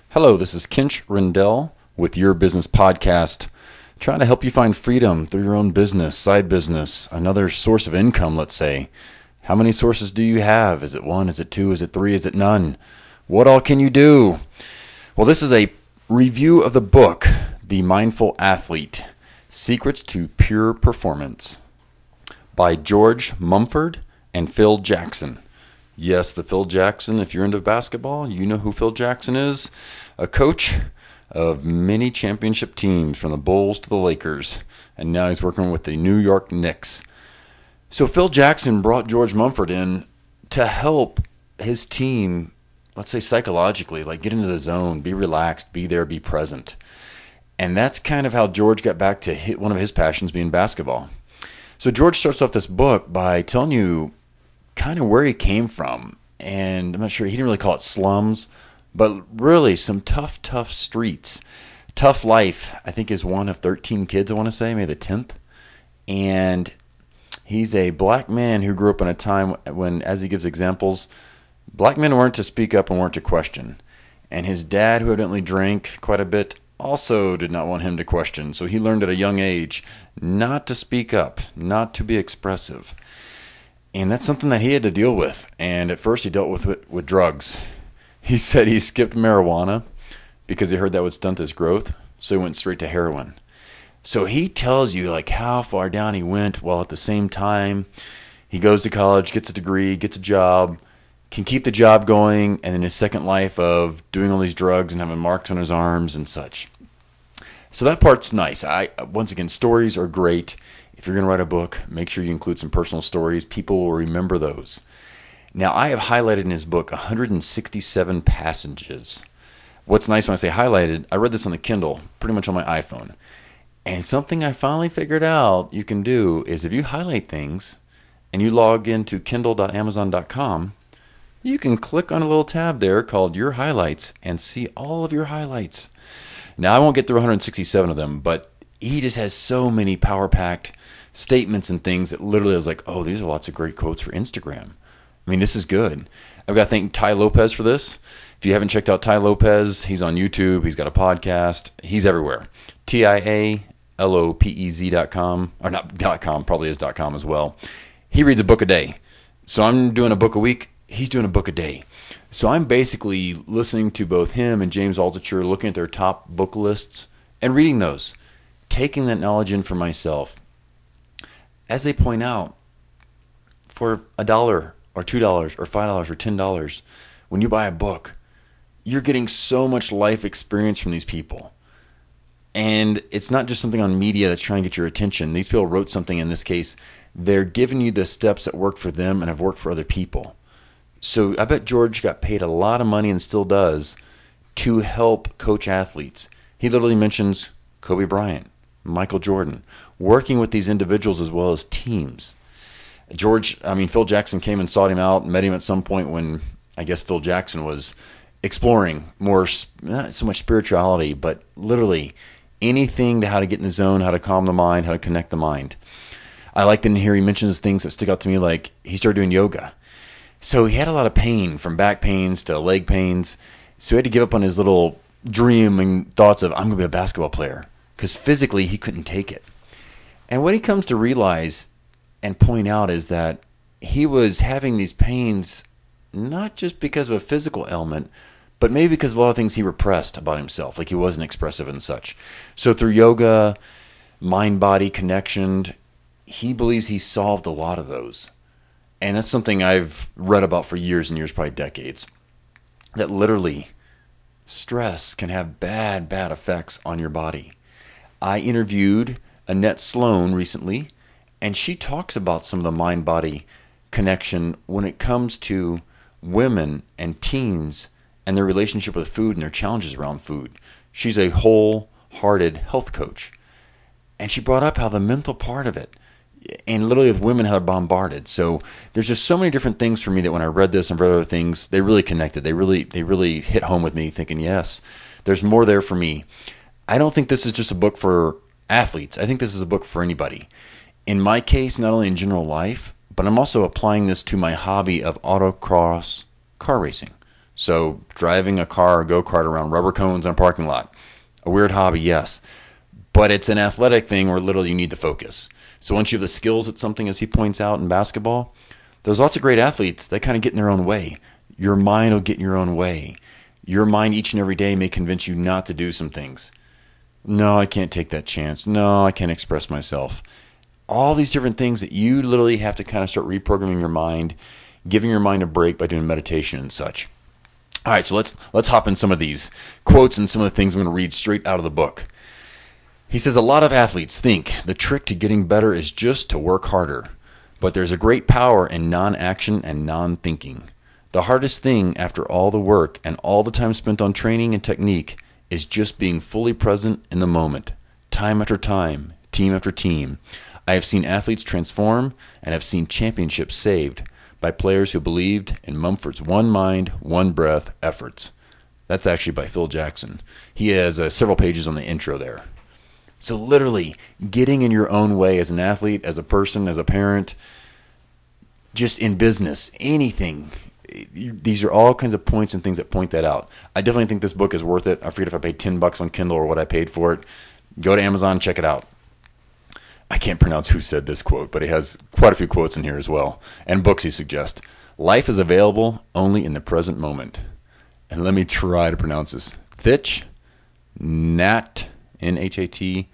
Hello, this is Kinch Rendell with Your Business Podcast, trying to help you find freedom through your own business, side business, another source of income, let's say. How many sources do you have? Is it one? Is it two? Is it three? Is it none? What all can you do? Well, this is a review of the book, The Mindful Athlete, Secrets to Pure Performance, by George Mumford and Phil Jackson. Yes, the Phil Jackson. If you're into basketball, you know who Phil Jackson is. A coach of many championship teams from the Bulls to the Lakers. And now he's working with the New York Knicks. So Phil Jackson brought George Mumford in to help his team, let's say psychologically, like get into the zone, be relaxed, be there, be present. And that's kind of how George got back to one of his passions being basketball. So George starts off this book by telling you kind of where he came from. And I'm not sure, he didn't really call it slums, but really some tough streets. Tough life, I think, is one of 13 kids, I want to say, maybe the 10th. And he's a black man who grew up in a time when, as he gives examples, black men weren't to speak up and weren't to question. And his dad, who evidently drank quite a bit, also did not want him to question. So he learned at a young age not to speak up, not to be expressive. And that's something that he had to deal with. And at first he dealt with it with drugs. He said he skipped marijuana because he heard that would stunt his growth. So he went straight to heroin. So he tells you like how far down he went, while at the same time he goes to college, gets a degree, gets a job, can keep the job going, and in his second life of doing all these drugs and having marks on his arms and such. So that part's nice. Once again, stories are great. If you're going to write a book, make sure you include some personal stories. People will remember those. Now, I have highlighted in his book 167 passages. What's nice when I say highlighted, I read this on the Kindle, pretty much on my iPhone. And something I finally figured out you can do is if you highlight things and you log into kindle.amazon.com, you can click on a little tab there called Your Highlights and see all of your highlights. Now, I won't get through 167 of them, but he just has so many power-packed statements and things that literally I was like, oh, these are lots of great quotes for Instagram. I mean, this is good. I've got to thank Ty Lopez for this. If you haven't checked out Ty Lopez, he's on YouTube. He's got a podcast. He's everywhere. TIALOPEZ.com, or not .com, probably is .com as well. He reads a book a day. So I'm doing a book a week. He's doing a book a day. So I'm basically listening to both him and James Altucher, looking at their top book lists and reading those, taking that knowledge in for myself. As they point out, for $1 or $2 or $5 or $10, when you buy a book, you're getting so much life experience from these people. And it's not just something on media that's trying to get your attention. These people wrote something, in this case, they're giving you the steps that work for them and have worked for other people. So I bet George got paid a lot of money and still does to help coach athletes. He literally mentions Kobe Bryant, Michael Jordan, working with these individuals as well as teams. Phil Jackson came and sought him out, met him at some point when I guess Phil Jackson was exploring more, not so much spirituality, but literally anything to how to get in the zone, how to calm the mind, how to connect the mind. I like to hear he mentions things that stick out to me, like he started doing yoga. So he had a lot of pain, from back pains to leg pains. So he had to give up on his little dream and thoughts of, I'm going to be a basketball player, because physically he couldn't take it. And what he comes to realize and point out is that he was having these pains not just because of a physical ailment, but maybe because of a lot of things he repressed about himself, like he wasn't expressive and such. So through yoga, mind-body connection, he believes he solved a lot of those. And that's something I've read about for years and years, probably decades, that literally stress can have bad effects on your body. I interviewed Annette Sloan recently, and she talks about some of the mind-body connection when it comes to women and teens and their relationship with food and their challenges around food. She's a wholehearted health coach. And she brought up how the mental part of it, and literally with women, how they're bombarded. So there's just so many different things for me that when I read this and read other things, they really connected. They really hit home with me, thinking, yes, there's more there for me. I don't think this is just a book for athletes. I think this is a book for anybody. In my case, not only in general life, but I'm also applying this to my hobby of autocross car racing. So driving a car or go-kart around rubber cones in a parking lot, a weird hobby, yes. But it's an athletic thing where literally you need to focus. So once you have the skills at something, as he points out in basketball, there's lots of great athletes that kind of get in their own way. Your mind will get in your own way. Your mind each and every day may convince you not to do some things. No, I can't take that chance. No, I can't express myself. All these different things that you literally have to kind of start reprogramming your mind, giving your mind a break by doing meditation and such. All right, so let's hop in some of these quotes and some of the things I'm going to read straight out of the book. He says, a lot of athletes think the trick to getting better is just to work harder, but there's a great power in non-action and non-thinking. The hardest thing after all the work and all the time spent on training and technique is just being fully present in the moment, time after time, team after team. I have seen athletes transform and have seen championships saved by players who believed in Mumford's one mind, one breath efforts. That's actually by Phil Jackson. He has several pages on the intro there. So literally getting in your own way as an athlete, as a person, as a parent, just in business, anything. These are all kinds of points and things that point that out. I definitely think this book is worth it. I forget if I paid $10 on Kindle or what I paid for it. Go to Amazon, check it out. I can't pronounce who said this quote, but he has quite a few quotes in here as well, and books he suggests. Life is available only in the present moment. And let me try to pronounce this. Thich Nhat, N-H-A-T,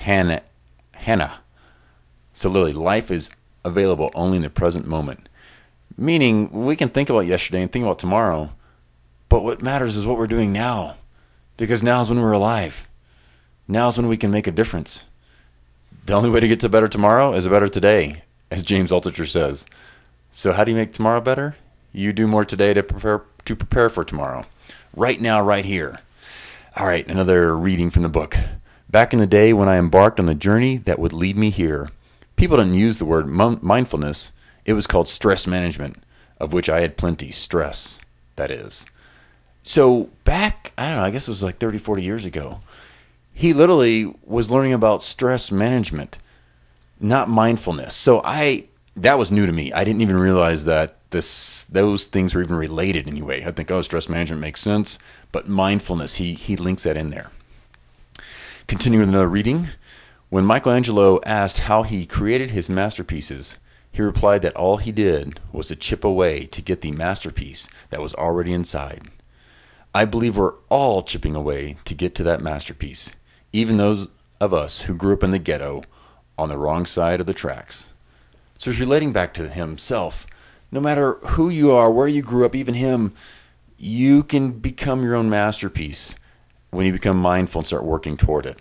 Hannah. So literally, life is available only in the present moment. Meaning, we can think about yesterday and think about tomorrow, but what matters is what we're doing now. Because now is when we're alive. Now is when we can make a difference. The only way to get to better tomorrow is a better today, as James Altucher says. So how do you make tomorrow better? You do more today to prepare for tomorrow. Right now, right here. All right, another reading from the book. Back in the day when I embarked on the journey that would lead me here, people didn't use the word mindfulness. It was called stress management, of which I had plenty. Stress, that is. So back, I don't know, I guess it was like 30, 40 years ago, he literally was learning about stress management, not mindfulness. So that was new to me. I didn't even realize that those things were even related anyway. I think, stress management makes sense, but mindfulness, he links that in there. Continuing with another reading. When Michelangelo asked how he created his masterpieces, he replied that all he did was to chip away to get the masterpiece that was already inside. I believe we're all chipping away to get to that masterpiece, even those of us who grew up in the ghetto on the wrong side of the tracks. So he's relating back to himself. No matter who you are, where you grew up, even him, you can become your own masterpiece when you become mindful and start working toward it.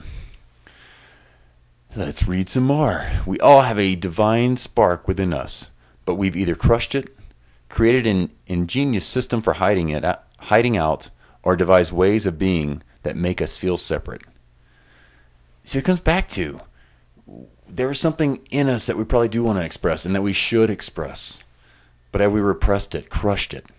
Let's read some more. We all have a divine spark within us, but we've either crushed it, created an ingenious system for hiding out, or devised ways of being that make us feel separate. So it comes back to, there is something in us that we probably do want to express and that we should express, but have we repressed it, crushed it?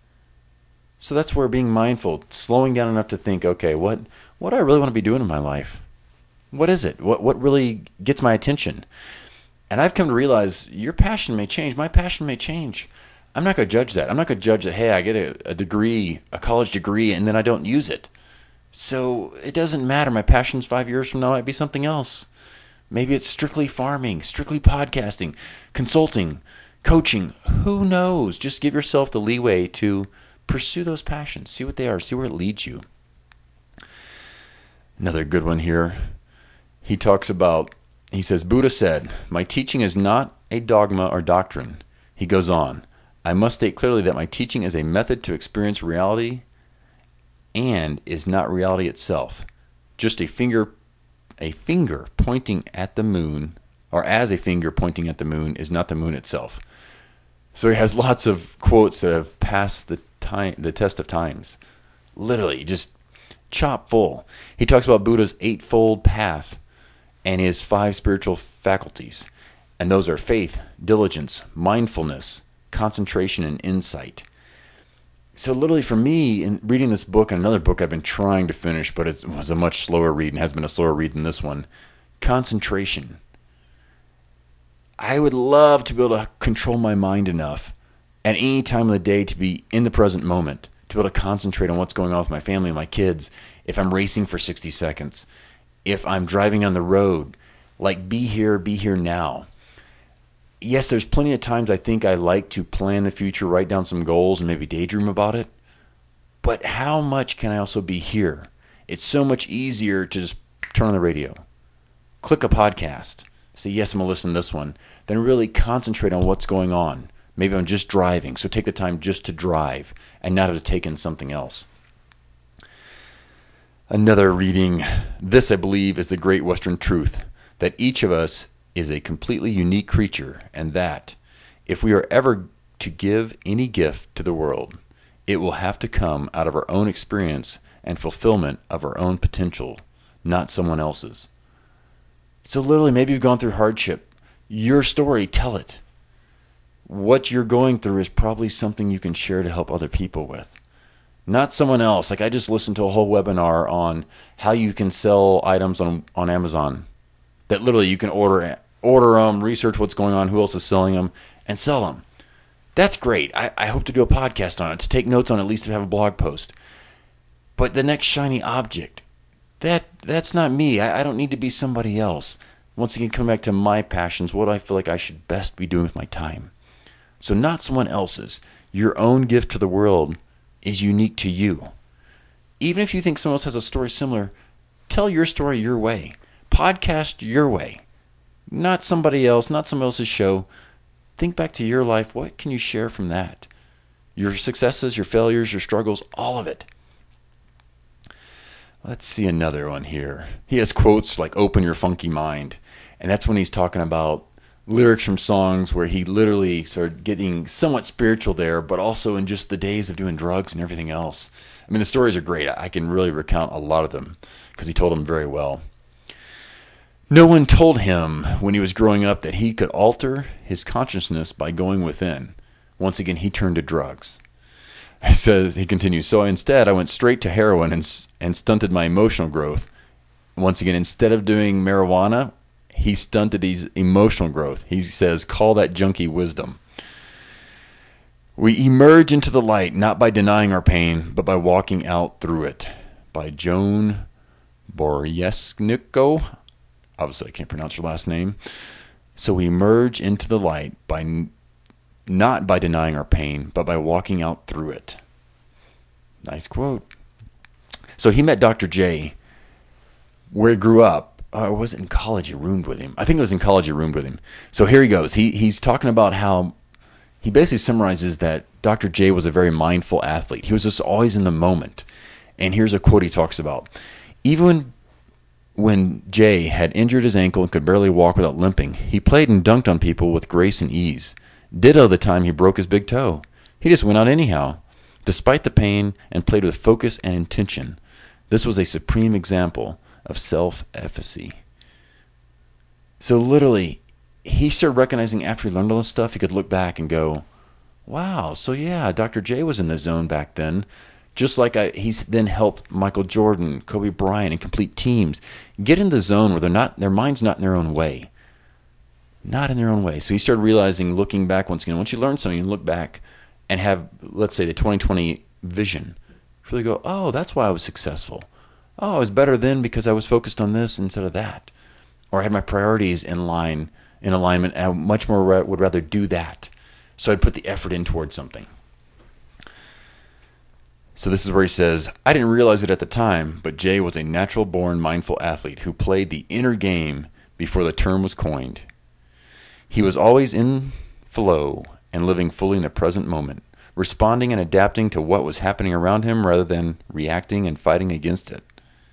So that's where being mindful, slowing down enough to think, okay, what do I really want to be doing in my life? What is it? What really gets my attention? And I've come to realize your passion may change. My passion may change. I'm not going to judge that. I'm not going to judge that, hey, I get a degree, a college degree, and then I don't use it. So it doesn't matter. My passions 5 years from now might be something else. Maybe it's strictly farming, strictly podcasting, consulting, coaching. Who knows? Just give yourself the leeway to pursue those passions. See what they are. See where it leads you. Another good one here. He says, Buddha said, my teaching is not a dogma or doctrine. He goes on, I must state clearly that my teaching is a method to experience reality and is not reality itself. Just a finger pointing at the moon, or as a finger pointing at the moon, is not the moon itself. So he has lots of quotes that have passed the test of times. Literally, just chock full. He talks about Buddha's eightfold path and his 5 spiritual faculties. And those are faith, diligence, mindfulness, concentration, and insight. So literally for me, in reading this book and another book I've been trying to finish, but it was a much slower read and has been a slower read than this one, concentration. I would love to be able to control my mind enough at any time of the day to be in the present moment, to be able to concentrate on what's going on with my family and my kids. If I'm racing for 60 seconds, if I'm driving on the road, like be here now. Yes, there's plenty of times I think I like to plan the future, write down some goals, and maybe daydream about it. But how much can I also be here? It's so much easier to just turn on the radio, click a podcast, say, yes, I'm going to listen to this one, then really concentrate on what's going on. Maybe I'm just driving, so take the time just to drive and not have to take in something else. Another reading, this I believe is the great Western truth, that each of us is a completely unique creature, and that if we are ever to give any gift to the world, it will have to come out of our own experience and fulfillment of our own potential, not someone else's. So literally, maybe you've gone through hardship. Your story, tell it. What you're going through is probably something you can share to help other people with. Not someone else. Like I just listened to a whole webinar on how you can sell items on Amazon. That literally you can order them, research what's going on, who else is selling them, and sell them. That's great. I hope to do a podcast on it, to take notes on it, at least to have a blog post. But the next shiny object, that's not me. I don't need to be somebody else. Once again, come back to my passions, what I feel like I should best be doing with my time. So not someone else's. Your own gift to the world is unique to you. Even if you think someone else has a story similar, tell your story your way. Podcast your way. Not somebody else, not someone else's show. Think back to your life. What can you share from that? Your successes, your failures, your struggles, all of it. Let's see another one here. He has quotes like "open your funky mind." And that's when he's talking about lyrics from songs where he literally started getting somewhat spiritual there, but also in just the days of doing drugs and everything else. I mean, the stories are great. I can really recount a lot of them because he told them very well. No one told him when he was growing up that he could alter his consciousness by going within. Once again, he turned to drugs. He continues, so instead I went straight to heroin and stunted my emotional growth. Once again, instead of doing marijuana, he stunted his emotional growth. He says, call that junkie wisdom. We emerge into the light not by denying our pain, but by walking out through it. By Joan Boryesniko. Obviously, I can't pronounce her last name. So we emerge into the light not by denying our pain, but by walking out through it. Nice quote. So he met Dr. J where he grew up. Or was it in college he roomed with him? I think it was in college he roomed with him. So here he goes. He's talking about how he basically summarizes that Dr. J was a very mindful athlete. He was just always in the moment. And here's a quote he talks about. Even when Jay had injured his ankle and could barely walk without limping, he played and dunked on people with grace and ease. Ditto the time he broke his big toe. He just went out anyhow, despite the pain, and played with focus and intention. This was a supreme example of self-efficacy. So literally, he started recognizing after he learned all this stuff, he could look back and go, wow, so yeah, Dr. J was in the zone back then. Just like he's then helped Michael Jordan, Kobe Bryant, and complete teams get in the zone where their mind's not in their own way. Not in their own way. So he started realizing, looking back once again, once you learn something, you look back and have, let's say, the 2020 vision. Really go, oh, that's why I was successful. Oh, I was better then because I was focused on this instead of that. Or I had my priorities in alignment, and I much more would rather do that. So I'd put the effort in towards something. So this is where he says, I didn't realize it at the time, but Jay was a natural-born mindful athlete who played the inner game before the term was coined. He was always in flow and living fully in the present moment, responding and adapting to what was happening around him rather than reacting and fighting against it.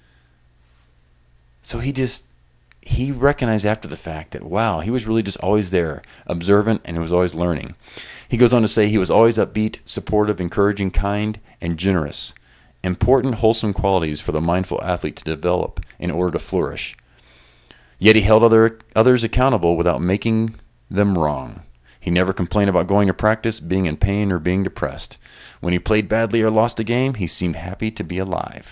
So he recognized after the fact that, wow, he was really just always there, observant, and he was always learning. He goes on to say he was always upbeat, supportive, encouraging, kind, and generous. Important, wholesome qualities for the mindful athlete to develop in order to flourish. Yet he held others accountable without making them wrong. He never complained about going to practice, being in pain, or being depressed. When he played badly or lost a game, he seemed happy to be alive.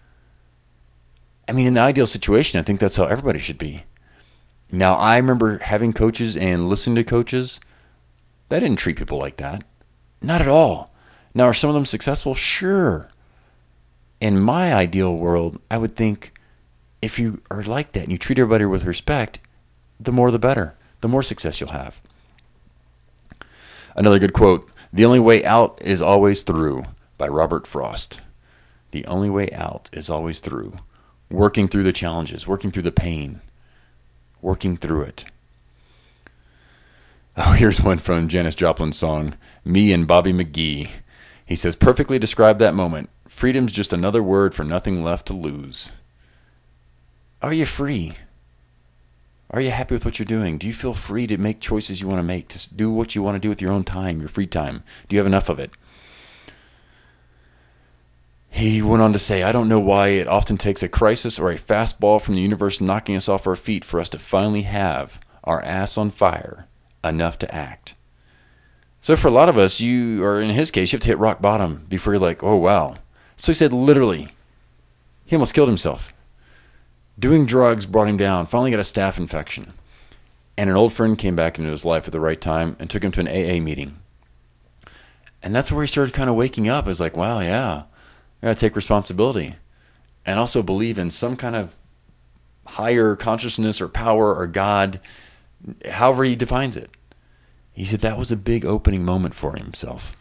I mean, in the ideal situation, I think that's how everybody should be. Now, I remember having coaches and listening to coaches that didn't treat people like that. Not at all. Now, are some of them successful? Sure. In my ideal world, I would think if you are like that and you treat everybody with respect, the more the better, the more success you'll have. Another good quote, "The only way out is always through," by Robert Frost. The only way out is always through. Working through the challenges, working through the pain, working through it. Oh, here's one from Janis Joplin's song, "Me and Bobby McGee." He says, "Perfectly describe that moment. Freedom's just another word for nothing left to lose." Are you free? Are you happy with what you're doing? Do you feel free to make choices you want to make, to do what you want to do with your own time, your free time? Do you have enough of it? He went on to say, "I don't know why it often takes a crisis or a fastball from the universe knocking us off our feet for us to finally have our ass on fire enough to act." So for a lot of us, or in his case, you have to hit rock bottom before you're like, oh, wow. So he said literally, he almost killed himself. Doing drugs brought him down, finally got a staph infection. And an old friend came back into his life at the right time and took him to an AA meeting. And that's where he started kind of waking up. It's like, wow, yeah, I got to take responsibility. And also believe in some kind of higher consciousness or power or God, however he defines it. He said that was a big opening moment for himself.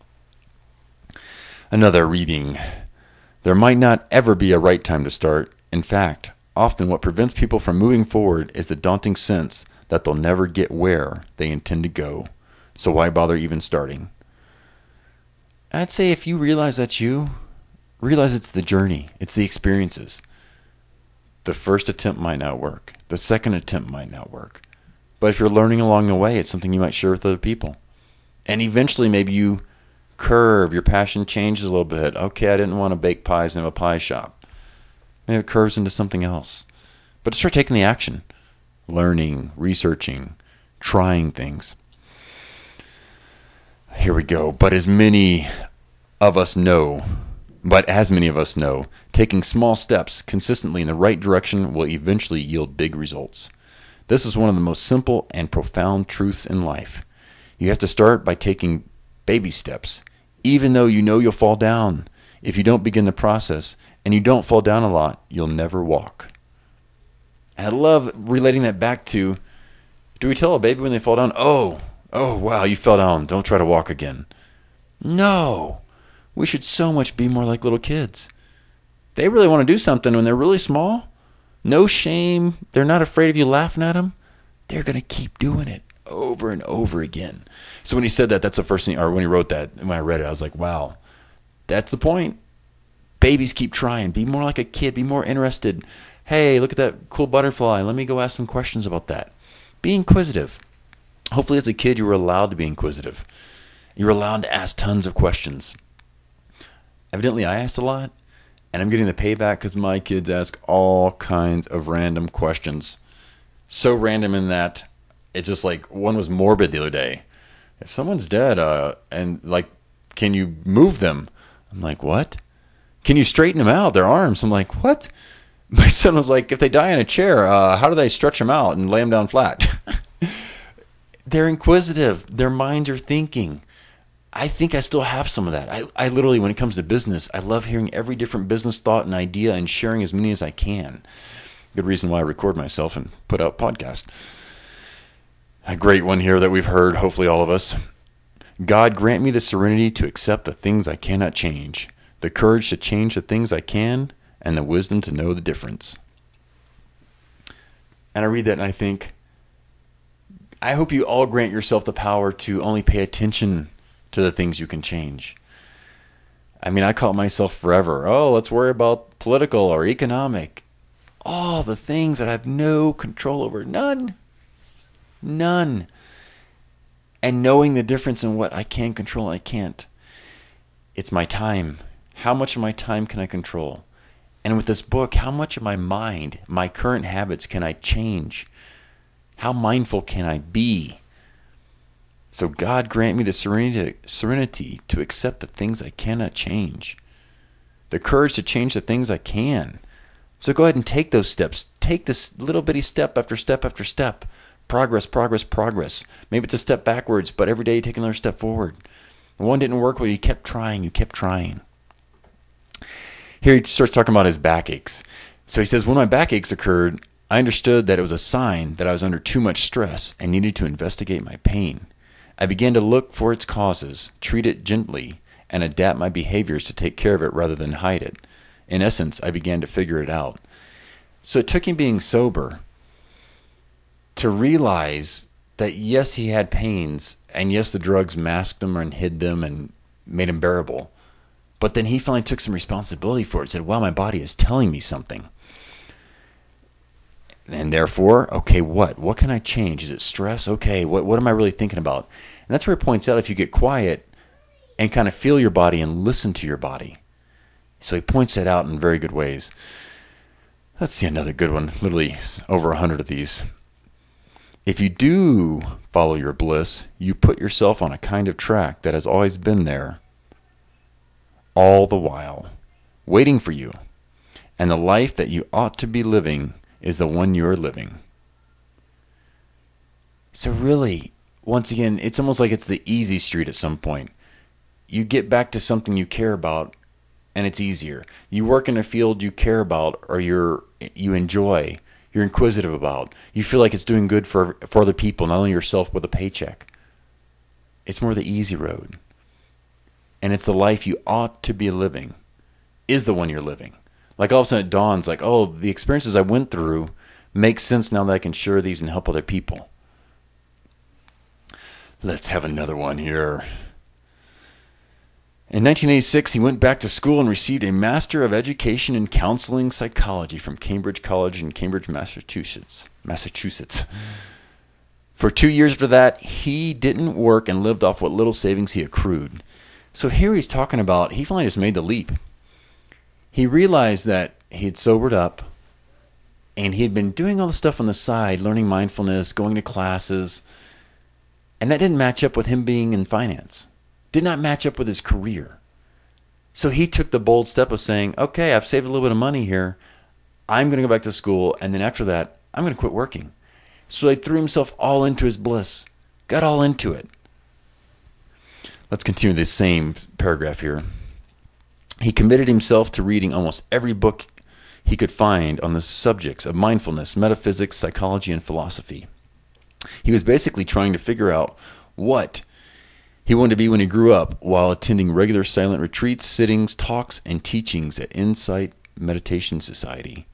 Another reading. "There might not ever be a right time to start. In fact, often what prevents people from moving forward is the daunting sense that they'll never get where they intend to go. So why bother even starting?" I'd say if you realize that's you, realize it's the journey, it's the experiences. The first attempt might not work. The second attempt might not work. But if you're learning along the way, it's something you might share with other people. And eventually maybe you curve, your passion changes a little bit. Okay, I didn't want to bake pies in a pie shop. Maybe it curves into something else. But start taking the action. Learning, researching, trying things. Here we go. As many of us know, taking small steps consistently in the right direction will eventually yield big results. This is one of the most simple and profound truths in life. You have to start by taking baby steps, even though you know you'll fall down. If you don't begin the process and you don't fall down a lot, you'll never walk. And I love relating that back to, do we tell a baby when they fall down, oh, wow, you fell down, don't try to walk again? No. We should so much be more like little kids. They really want to do something when they're really small. No shame. They're not afraid of you laughing at them. They're going to keep doing it over and over again. So when he said that, that's the first thing, or when he wrote that, when I read it, I was like, wow, that's the point. Babies keep trying. Be more like a kid. Be more interested. Hey, look at that cool butterfly. Let me go ask some questions about that. Be inquisitive. Hopefully as a kid you were allowed to be inquisitive. You were allowed to ask tons of questions. Evidently I asked a lot. And I'm getting the payback because my kids ask all kinds of random questions. So random in that it's just like, one was morbid the other day. If someone's dead, can you move them? I'm like, what? Can you straighten them out, their arms? I'm like, what? My son was like, if they die in a chair, how do they stretch them out and lay them down flat? They're inquisitive. Their minds are thinking. I think I still have some of that. I literally, when it comes to business, I love hearing every different business thought and idea and sharing as many as I can. Good reason why I record myself and put out podcasts. A great one here that we've heard, hopefully all of us. "God grant me the serenity to accept the things I cannot change, the courage to change the things I can, and the wisdom to know the difference." And I read that and I think, I hope you all grant yourself the power to only pay attention to the things you can change. I mean, I caught myself forever. Oh, let's worry about political or economic. All the things that I have no control over. None. And knowing the difference in what I can control and I can't. It's my time. How much of my time can I control? And with this book, how much of my mind, my current habits can I change? How mindful can I be? So God grant me the serenity to accept the things I cannot change, the courage to change the things I can. So go ahead and take those steps. Take this little bitty step after step after step. Progress. Maybe it's a step backwards, but every day you take another step forward. One didn't work, well, you kept trying. Here he starts talking about his backaches. So he says, when my backaches occurred, I understood that it was a sign that I was under too much stress and needed to investigate my pain. I began to look for its causes, treat it gently, and adapt my behaviors to take care of it rather than hide it. In essence, I began to figure it out. So it took him being sober to realize that yes, he had pains, and yes, the drugs masked them and hid them and made him bearable. But then he finally took some responsibility for it, said, wow, my body is telling me something. And therefore, okay, what can I change? Is it stress? Okay, what am I really thinking about? And that's where it points out if you get quiet and kind of feel your body and listen to your body. So he points that out in very good ways. Let's see another good one. Literally over 100 of these. If you do follow your bliss, you put yourself on a kind of track that has always been there, all the while, waiting for you. And the life that you ought to be living is the one you're living. So really, once again, it's almost like it's the easy street at some point. You get back to something you care about, and it's easier. You work in a field you care about or you enjoy, you're inquisitive about. You feel like it's doing good for other people, not only yourself with a paycheck. It's more the easy road. And it's the life you ought to be living is the one you're living. Like all of a sudden it dawns like, oh, the experiences I went through make sense now that I can share these and help other people. Let's have another one here. In 1986, he went back to school and received a Master of Education in Counseling Psychology from Cambridge College in Cambridge, Massachusetts. For 2 years after that, he didn't work and lived off what little savings he accrued. So here he's talking about, he finally just made the leap. He realized that he had sobered up and he had been doing all the stuff on the side, learning mindfulness, going to classes, and that didn't match up with him being in finance. Did not match up with his career. So he took the bold step of saying, okay, I've saved a little bit of money here. I'm going to go back to school, and then after that, I'm going to quit working. So he threw himself all into his bliss, got all into it. Let's continue this same paragraph here. He committed himself to reading almost every book he could find on the subjects of mindfulness, metaphysics, psychology, and philosophy. He was basically trying to figure out what he wanted to be when he grew up while attending regular silent retreats, sittings, talks, and teachings at Insight Meditation Society.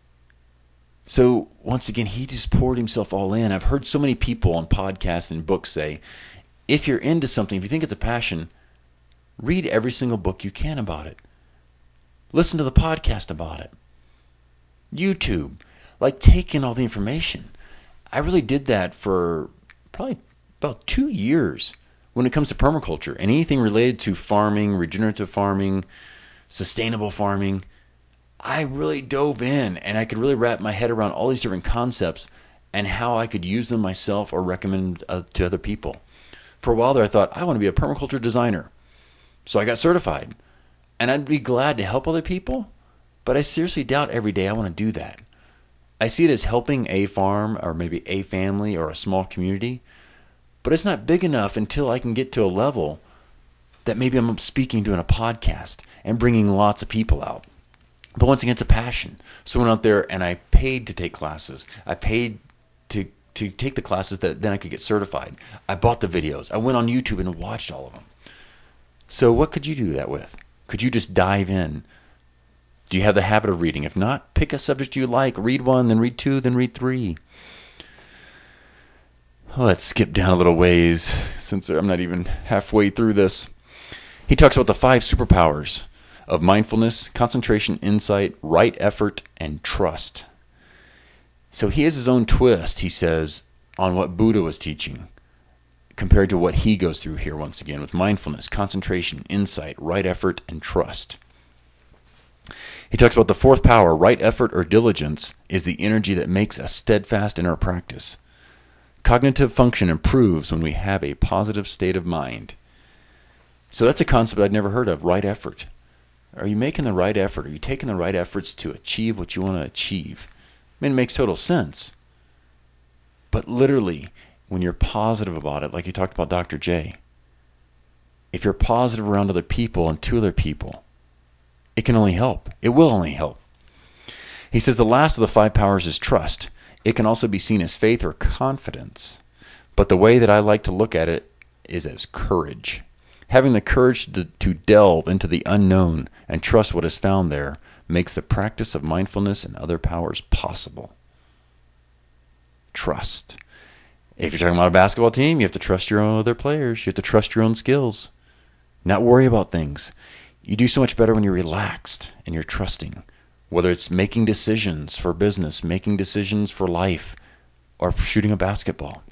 So once again, he just poured himself all in. I've heard so many people on podcasts and books say, if you're into something, if you think it's a passion, read every single book you can about it. Listen to the podcast about it. YouTube. Like, take in all the information. I really did that for probably about 2 years when it comes to permaculture and anything related to farming, regenerative farming, sustainable farming. I really dove in and I could really wrap my head around all these different concepts and how I could use them myself or recommend to other people. For a while there, I thought, I want to be a permaculture designer. So I got certified. And I'd be glad to help other people, but I seriously doubt every day I want to do that. I see it as helping a farm or maybe a family or a small community, but it's not big enough until I can get to a level that maybe I'm speaking to in a podcast and bringing lots of people out. But once again, it's a passion. So I went out there and I paid to take classes. I paid to take the classes that then I could get certified. I bought the videos. I went on YouTube and watched all of them. So what could you do that with? Could you just dive in? Do you have the habit of reading? If not, pick a subject you like. Read one, then read two, then read three. Let's skip down a little ways since I'm not even halfway through this. He talks about the 5 superpowers of mindfulness, concentration, insight, right effort, and trust. So he has his own twist, he says, on what Buddha was teaching compared to what he goes through here once again with mindfulness, concentration, insight, right effort, and trust. He talks about the 4th power, right effort or diligence, is the energy that makes us steadfast in our practice. Cognitive function improves when we have a positive state of mind. So that's a concept I'd never heard of, right effort. Are you making the right effort? Are you taking the right efforts to achieve what you want to achieve? I mean, it makes total sense. But literally, when you're positive about it, like you talked about Dr. J, if you're positive around other people and to other people, it can only help. It will only help. He says the last of the 5 powers is trust. It can also be seen as faith or confidence. But the way that I like to look at it is as courage. Having the courage to delve into the unknown and trust what is found there makes the practice of mindfulness and other powers possible. Trust. If you're talking about a basketball team, you have to trust your own other players. You have to trust your own skills. Not worry about things. You do so much better when you're relaxed and you're trusting. Whether it's making decisions for business, making decisions for life, or shooting a basketball.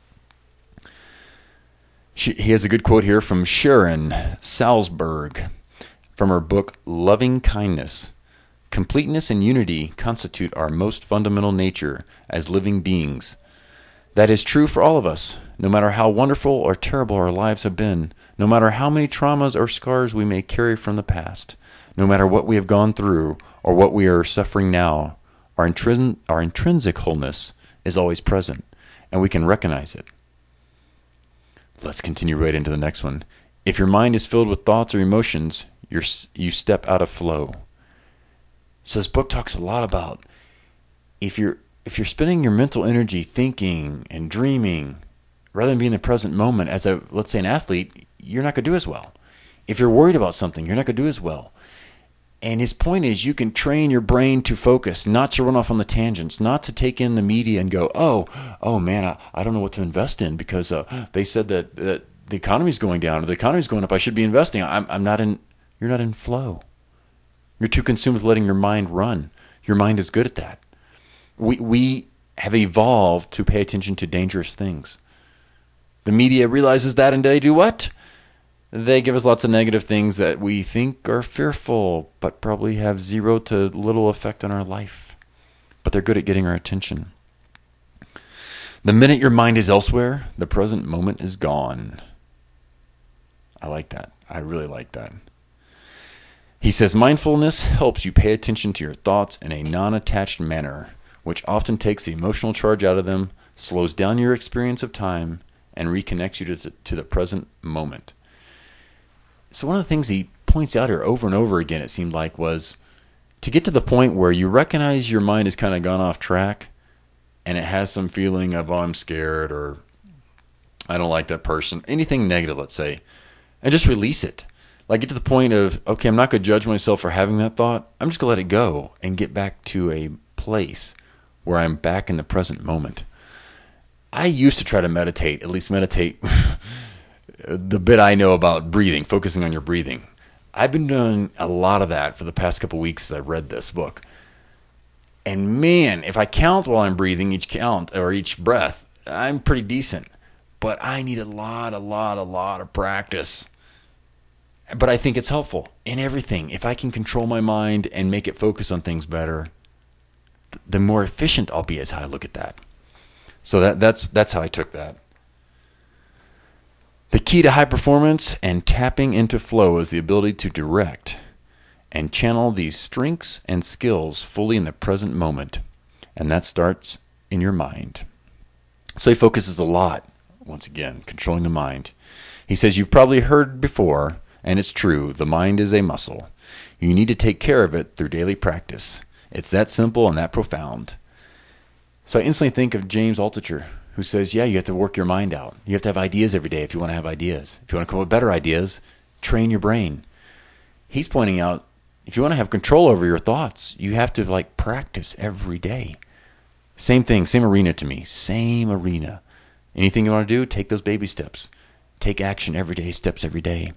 He has a good quote here from Sharon Salzberg from her book, Loving Kindness. Completeness and unity constitute our most fundamental nature as living beings. That is true for all of us, no matter how wonderful or terrible our lives have been, no matter how many traumas or scars we may carry from the past, no matter what we have gone through or what we are suffering now, our intrinsic wholeness is always present, and we can recognize it. Let's continue right into the next one. If your mind is filled with thoughts or emotions, you step out of flow. So this book talks a lot about if you're spending your mental energy thinking and dreaming rather than being in the present moment as let's say an athlete, you're not going to do as well. If you're worried about something, you're not going to do as well. And his point is you can train your brain to focus, not to run off on the tangents, not to take in the media and go, oh man, I don't know what to invest in because they said that the economy's going down or the economy's going up. I should be investing. You're not in flow. You're too consumed with letting your mind run. Your mind is good at that. We have evolved to pay attention to dangerous things. The media realizes that and they do what? They give us lots of negative things that we think are fearful, but probably have zero to little effect on our life. But they're good at getting our attention. The minute your mind is elsewhere, the present moment is gone. I like that. I really like that. He says mindfulness helps you pay attention to your thoughts in a non-attached manner, which often takes the emotional charge out of them, slows down your experience of time, and reconnects you to the present moment. So one of the things he points out here over and over again, it seemed like, was to get to the point where you recognize your mind has kind of gone off track and it has some feeling of, oh, I'm scared or I don't like that person, anything negative, let's say, and just release it. Like get to the point of, okay, I'm not going to judge myself for having that thought. I'm just going to let it go and get back to a place where I'm back in the present moment. I used to try to meditate, at least meditate the bit I know about breathing, focusing on your breathing. I've been doing a lot of that for the past couple weeks as I've read this book. And man, if I count while I'm breathing, each breath, I'm pretty decent. But I need a lot of practice. But I think it's helpful in everything. If I can control my mind and make it focus on things better, the more efficient I'll be is how I look at that. So that's how I took that. The key to high performance and tapping into flow is the ability to direct and channel these strengths and skills fully in the present moment. And that starts in your mind. So he focuses a lot, once again, controlling the mind. He says, you've probably heard before, and it's true, the mind is a muscle. You need to take care of it through daily practice. It's that simple and that profound. So I instantly think of James Altucher, who says, yeah, you have to work your mind out. You have to have ideas every day if you want to have ideas. If you want to come up with better ideas, train your brain. He's pointing out, if you want to have control over your thoughts, you have to practice every day. Same thing, same arena to me, same arena. Anything you want to do, take those baby steps. Take action every day, steps every day.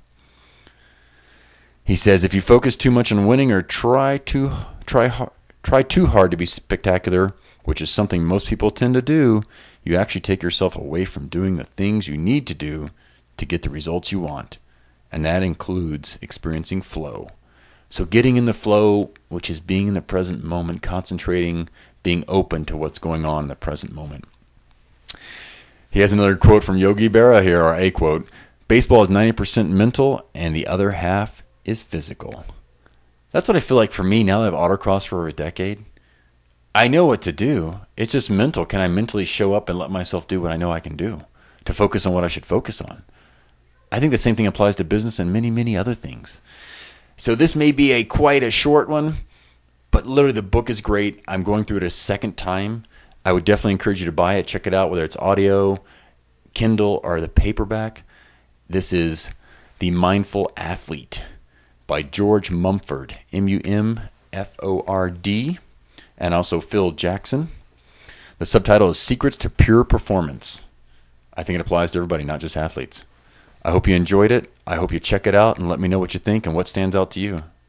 He says, if you focus too much on winning or try too hard to be spectacular, which is something most people tend to do, you actually take yourself away from doing the things you need to do to get the results you want. And that includes experiencing flow. So getting in the flow, which is being in the present moment, concentrating, being open to what's going on in the present moment. He has another quote from Yogi Berra here, or a quote. Baseball is 90% mental and the other half is physical. That's what I feel like for me now that I've autocrossed for over a decade. I know what to do. It's just mental. Can I mentally show up and let myself do what I know I can do? To focus on what I should focus on. I think the same thing applies to business and many, many other things. So this may be quite a short one, but literally the book is great. I'm going through it a second time. I would definitely encourage you to buy it. Check it out, whether it's audio, Kindle, or the paperback. This is The Mindful Athlete by George Mumford, Mumford, and also Phil Jackson. The subtitle is Secrets to Pure Performance. I think it applies to everybody, not just athletes. I hope you enjoyed it. I hope you check it out and let me know what you think and what stands out to you.